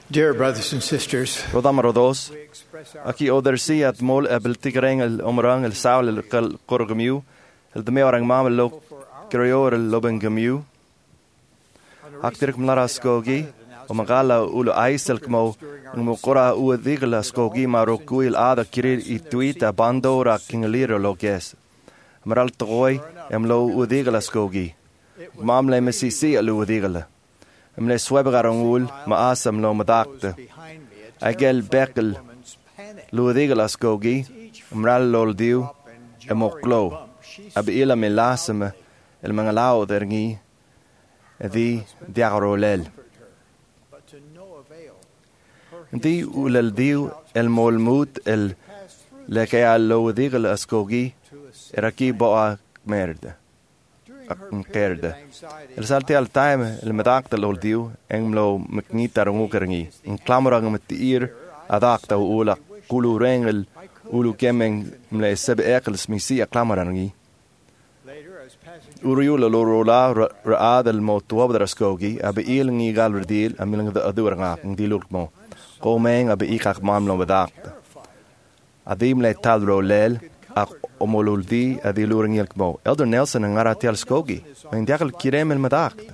Dear brothers and sisters, Rodamarodos, we express our aquí odersi at mol abeltigreng el omrang el saul el korgamiu, el de meorang mam el lo krior el lobengamiu. Aktirk mlara skogi, omagala ulo aisel kmo, mo kora uadigla skogi marokuil ada kirir I tuita bandora kingeliro loges. Maral troi lo uadigla skogi. Mamle mesisi el uadigla. Mle sweberangul ma asam lo madakte. Agel bekel luadigla skogi, mral loldiu, emoklo. Abila melasem el mangalao dergi. Di diagrolel. Di ulel diu el molmut el lekea lo digel askogi eraki boa merde. El salte al time el medakte lol diu englo meknitar ngukerngi. In klamrang met ir adakta ula kulu rengel ulu kemeng mle seb ekels misi a klamrangi. Uriula lorola raad el motuab draskogi abe il ngi galredil amilang de aduranga ngi lukmo komeng abe ikak mamlo bedakte adim le talro lel ak omoluldi adi luring ilkmo Elder Nelson ngara telskogi men diakal kirem el medakte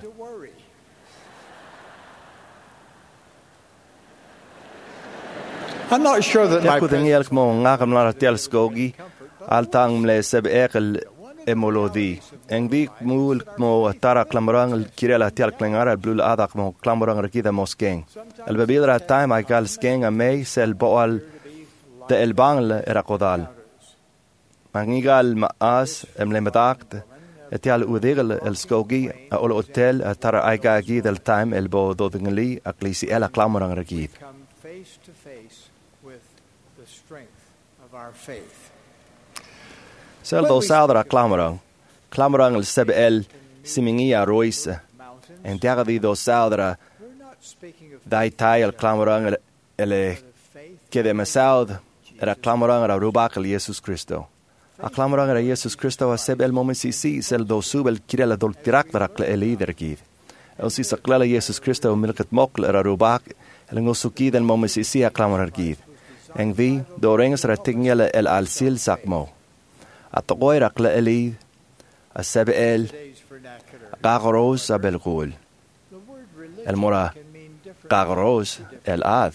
I'm not sure that my yakudeng ilkmo ngakam ngara telskogi altang mle seb ekel emolodi engdi mul mo tara klamrang el kirela tial klengara blul adak mo klamrang rekida moskeng el bebidra time I gal skeng a mei sel boal de el bangle era kodal mangigal maas emle medakt etial udigel el skogi a ol hotel a tara I ga gi del time el bo dodingli a klisi ela klamrang rekid come face to face with the strength of our faith. sel do saudra klamrang el seb el simingia roise en terra di do saudra We're not speaking of dai tai el klamrang el que de mesaud era klamrang era rubak el Jesus Cristo a klamrang era Jesus Cristo a seb el momisi si sel do subel kirela dol tirakra el líder gid el si sakla Jesus Cristo milkat mokl era rubak el ngosuki del momisi si a klamrang gid en vi do rengs era tingel el alsil sakmo atogoira kla elid a seb el today's vernacular. qagros abel qul The word religion el mora can mean different qagros el ad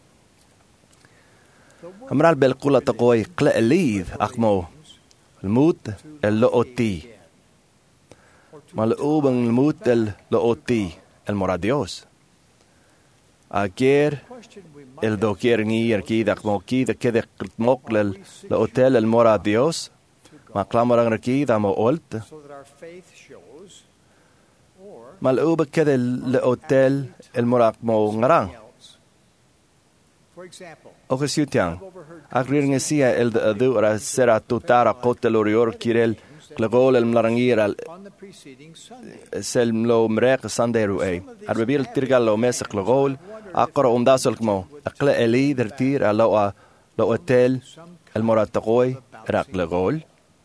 The word amral bel qul atogoy kla elid akmo الموت اللؤتي ملؤوب الموت اللؤتي المراديوس أكير question we might الدوكير نير كيدا كموكيدا كده مقلل لأوتيل المراديوس ما كلامران ركيدا ما قلت so that our faith shows or ملؤوب كده لأوتيل المراقمو نران else. For example, أخسيوتيان I've overheard أغرير نسيا الدو رسرا توتارا قوتل وريور كيرل كلغول الملارنجير on the preceding Sunday. سلم لو مريق سانديرو اي أرببيل ترجال لو مسك لغول أقرأ أمداسل كمو أقلع إلي درتير لو أتل المراد تقوي راق لغول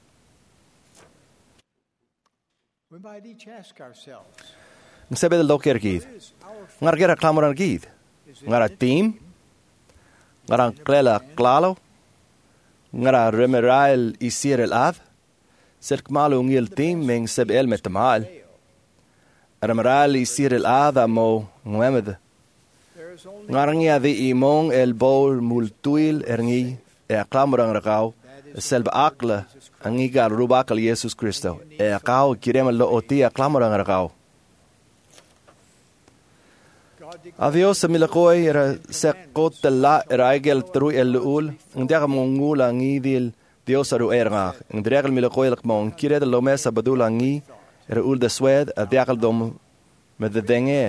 We might each ask ourselves, نسبة الدوكير جيد is our نرجع كلامنا جيد نرى تيم نرى كلالا كلالو نرى رمرايل يصير الأذ سلك مالو نيل تيم من سبيل متمال رمرايل يصير الأذ مو مهمد there is only ngarang ya di imong el bol multuil ergi e klamrang rakau selb akla angi gal rubakal Jesus Cristo e kau kirem lo otia klamrang rakau God adios milakoi era sekot la eraigel tru el ul ndia mongul angi dil dios aru erga ndregel milakoi lakmon kired lo mesa badul angi era ul de swed adiakal dom met de denger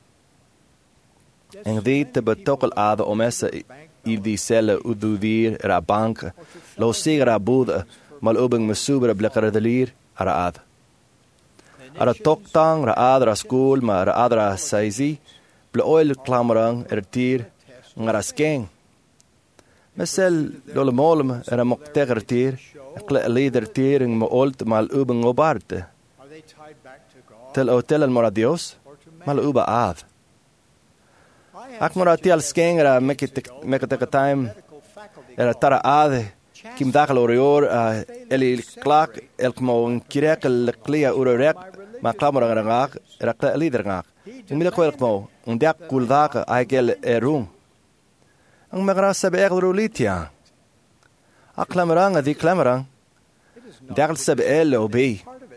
en dit te betokkel ade omessa il di selle ududir era bank lo sigra bud mal ubing mesubra blekara delir ara ad ara toktang ra adra school ma ra adra saizi ble oil klamrang tir ngara skeng mesel lo le molm era mokteger tir kle leader tir ng mo old mal ubing obarte are they tied back to God tel hotel al moradios or to man? mal uba ad Ak mora tial skengera mekete time era tara ade kim dakhel orior eli klak elkmo kirek el klia urek ma klamora ngak era kla leader ngak. Umile ko elkmo undak kuldak aigel erung. Ang magra sabe erulitia. Aklamrang di klamrang. Dakhel sabe el obi.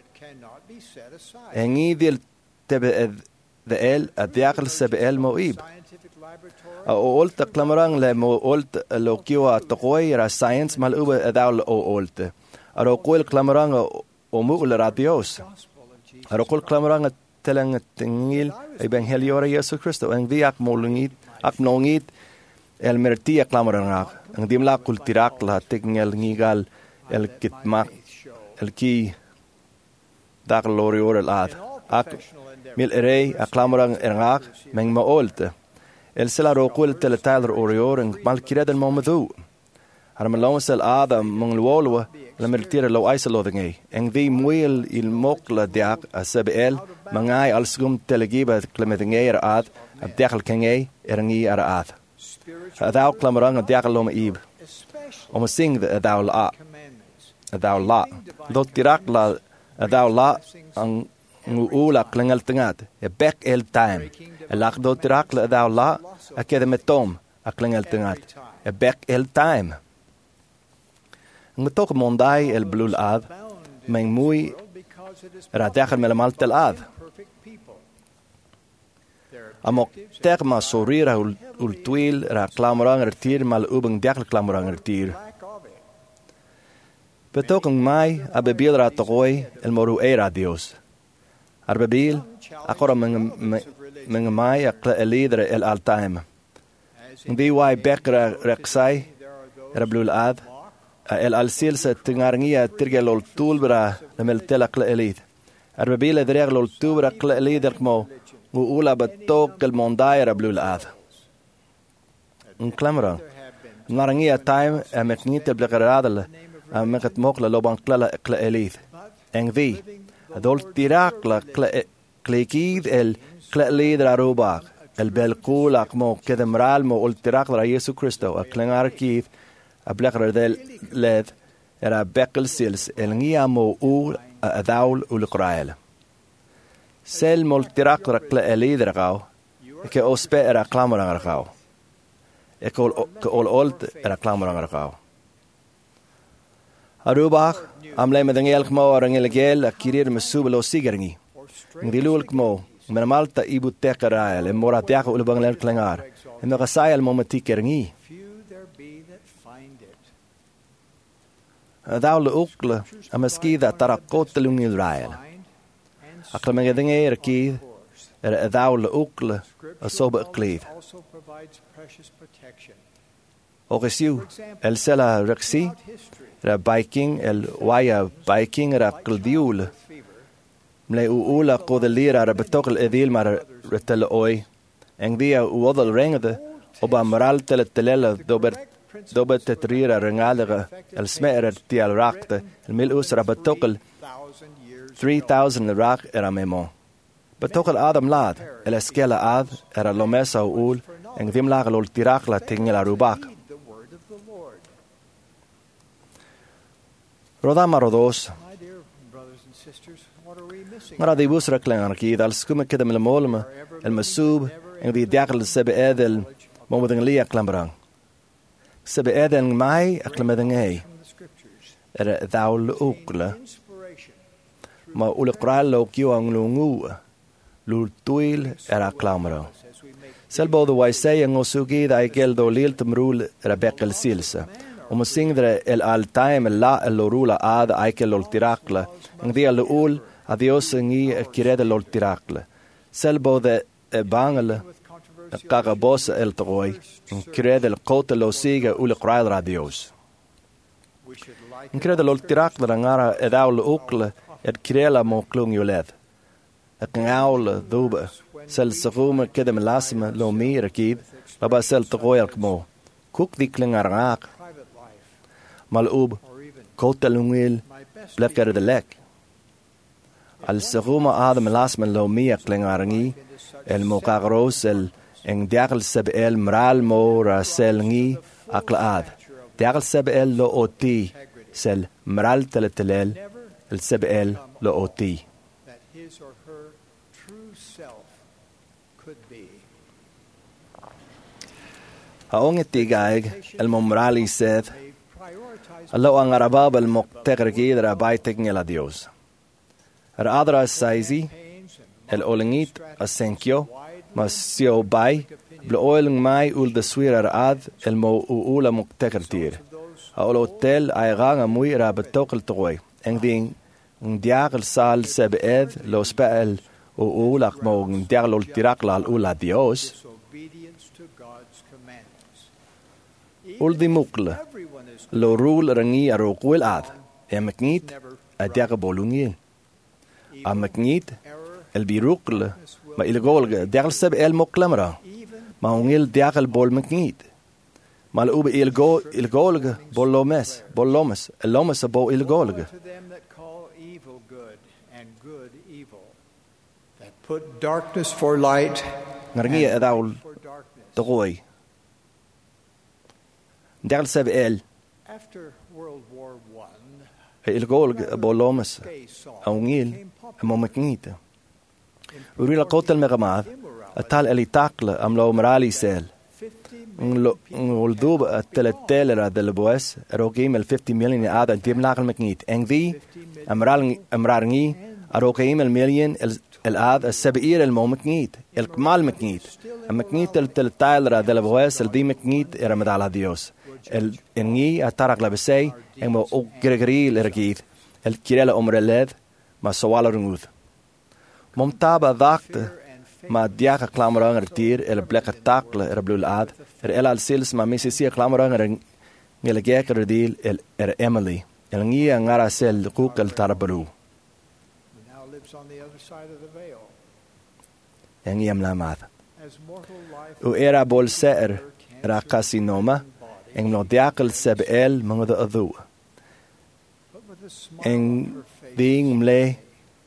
Engi dil tebe the el dakhel sabe el moib. Olt klamrang le mo olt lo kiwa tokoy ra science mal uba adal olt. Aro koel klamrang o mugul radios. Aro koel klamrang telang tingil evangelio Yesu Cristo en diak molungit ak nongit el mertia klamrang ang dimla kultirak la tingel ngigal el kitmak el ki dak lorior el ad ak mil erei ak klamrang erngak meng ma olt. El sela roquel teletalder orior en malkired el momadu. Har melons el ada mongluolwa la mertire lo isolodinge. En di muil il mokla diak a sebel mangai al skum telegiba klemedinge ad a dekal kenge ngi ar ad. Adau klamrang a dekal lom ib. Om sing the adau la. Adau la. Dot tirak la adau la ang ula klengel tingat. E back el time. Elak do tirak la adau la akede metom a klengel tingat. E back el time. Ng tok mondai el blul ad meng muy ra dakhel melamal tel ad. Amok terma sorira ul twil ra klamrang retir mal ubeng dakhel klamrang retir. Betokeng mai abebil ra tokoy el moru era Dios. Arbebil akora meng mai akla elidre el altaim. Ndi wai bekra reksai ra blul ad el alsilsa tingarngia tirgel ol tulbra nemeltela kla elid. Arbebil edreg ol tubra kla elid mo ula betok el mondaira blul ad. Un klamra. Narangia time meknite blegeradel meket mokla loban kla elid. Engvi adol tirakla klekid el kla elid arubak el belkulak mo kedemral mo ol tirakla Yesu Cristo a klengarkid a blekker del led era bekkel sils el ngia mo u a daul ulqrael sel mol tirakra kla elidra gau ke ospe era klamrang gau ek ol olt era klamrang gau arubach am le med ngel mo rangel gel akirir mesublo sigerni ngilul mo men malta ibu tekarael moratia ul bangler klengar en gasayel momentikerni Daule ukle a meskida tarakotelung Israel. Aklamegedinge erkid daule ukle a sobe kleed. Ogesiu el sela rexi ra biking el waya biking ra kldiul. Mle ula kodelira ra betokkel edil mar retel oi. En dia uodel rengde oba moral telele dobe tetrira rengalige el smeer tial rakte el mil usra betokkel 3000 rak era memo. Betokkel adam lad el eskela ad era lomesa ul en dim lagel ul tirakla tingela rubak. Rodama rodos. Mara di busra klengarki dal skume kedem el molme el masub en di diakel sebe edel momodeng lia klambrang. Sebe eden mai aklamedengei era daul ukle ma ulqral lo kiwang lungu lul tuil era klamro selbo the waisay ngosugi da ikel do lil tumrul era bekel silsa singdre el al time la el rula ad ikel ol tirakla ngi al ul adios ngi kirede ol tirakla selbo the bangel Kagabos el Troy, crede el cote lo sigue ulqrail radios. Crede lo tirak rangara edaul ukle et krela mo klung yuled. Et ngaul dube sel serume kedem lasme lo mir kid, laba sel Troy mo. Kuk di klingarak. Mal ub cote lungil blekker de lek. Al serume adem lasme lo mir klingarangi el mokagros el Eng diagal sebel mral mo ra sel ngi aklaad. Diagal sebel lo oti sel mral teltelel el sebel lo oti. that his or her true self could be. Haong itigaig el momrali sed They prioritize allo ang arabab el moktegrgi dra baitek ngela Dios. Ar adra saizi pains and el olengit asenkyo mas sio bai blo oiling mai ul de swir ad el mo ula moktegertir. A ol hotel ay ganga muy ra betokkel toy. Eng ding un diagel sal sebed lo spel ulak mo un diagel tirakla ula Dios. disobedience to God's commands. Ul di mukle Everyone is lo rul rangi arokwil ad. Emeknit a diagel bolungil. Ameknit error, el birukle ma ilgolge diagel sebel moklemra. even Ma ungil diagel bol meknit. Mal ube ilgolge bollomes, elomes a bo ilgolge. to them that call evil good and good evil, that put darkness for light Ngarngi edaul for darkness. toy. Diagel sebel After World War I, ilgolge bollomes gay song ungil became popular. momaknit. Urila kotel megamad atal elitakle am lo morali sel. 50 Uldub teletelera del boes rogim el 50 million ada dim lagal meknit. Eng vi amrarngi arogim el million el ad sebir el momeknit. El kmal meknit. Am meknit el teletelera del boes el dim meknit era medala Dios. El engi atarak la besei eng mo o gregri lergit. El kirela omreled ma sowala rungud. Momtaba dakte ma diaka klamrang tier el blekke takle blul ad el al sils ma misisi klamrang ngel geker deal el Emily el ngi ngara sel kukel tarbru who now lives on the other side of the veil. ngi amla mat As mortal life u era bol ser ra kasinoma eng no diakel sebel mangde adu but with a smile eng on her face, ding mle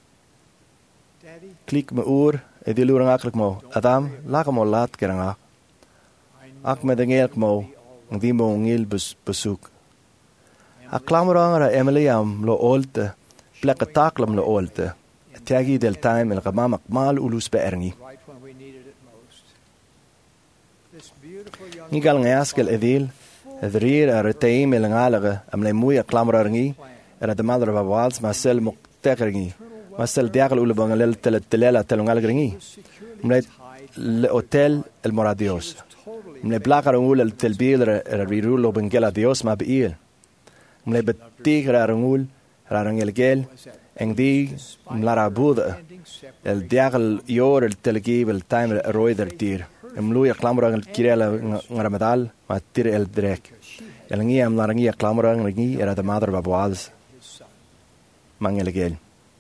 Daddy, klik me oor edilurang aklik mo adam lagamo lat keranga I ak me dengel mo ngdi mo ngil besuk a klamrang ra Emily am lo olte plekke taklam lo olte tagi del time el gamamak mal ulus beerngi right when we needed it most. This beautiful young ni gal ngaskel edil edrir a retaim el ngalige am le moya klamrangi era de madre va wals ma sel mo tekeringi ma sel diagel ule bangalel telela telungal gringi mle le hotel el moradios totally mle blakar ul el telbil er rirulo bengela dios ma biil mle betigra rangul rangel gel eng di mlara buda ending separate. el diagel yor el telgib el timer roider dir mluya klamrang el kirela ngaramedal ma tir el drek el ngi am larangi klamrang ngi era de madre babwals mangel gel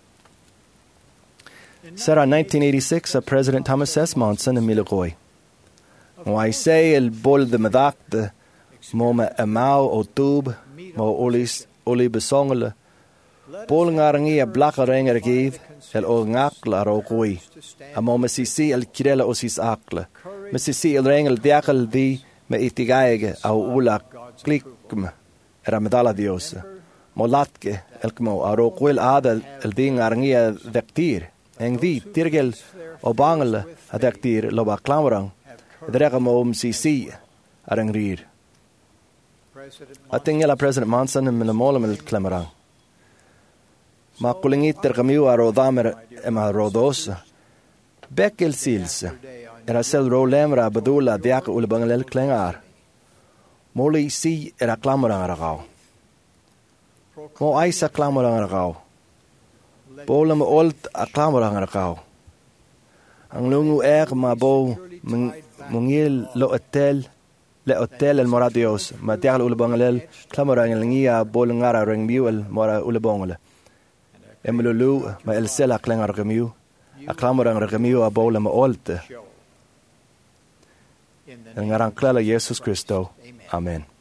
Sarah 1986 President Thomas S. Monson en Milagoi. Why say el bol de medak de moma amau o tub mo oli besongele bol ngarangi a blaka renger gid el o ngakla ro koi a moma sisi el kirela osis akle me sisi el rengel diakal di me itigaige au ula klikm era medala dios mo latke el kmo a ro koil adel el di ngarangi a dektir eng di tirgel o bangel a dektir lo ba klamrang drega mo sisi arang rir President atingela President Monson en milamola mil klamrang ma kulingit tergamiu a rodamer ema rodos bekel sils era sel rolemra badula diak ul bangel klengar moli si era klamrang aragau mo aisa klamrang aragau bolam olt a klamrang aragau ang lungu ma bo mungil lo hotel le hotel el moradios ma diak ul bangel klamrang ngia bol ngara reng miul mora ul bangel Emilulu ma el sela klengar gemiu a klamrang gemiu a bolam olt show. In the el ngarang klala Jesus Christo amen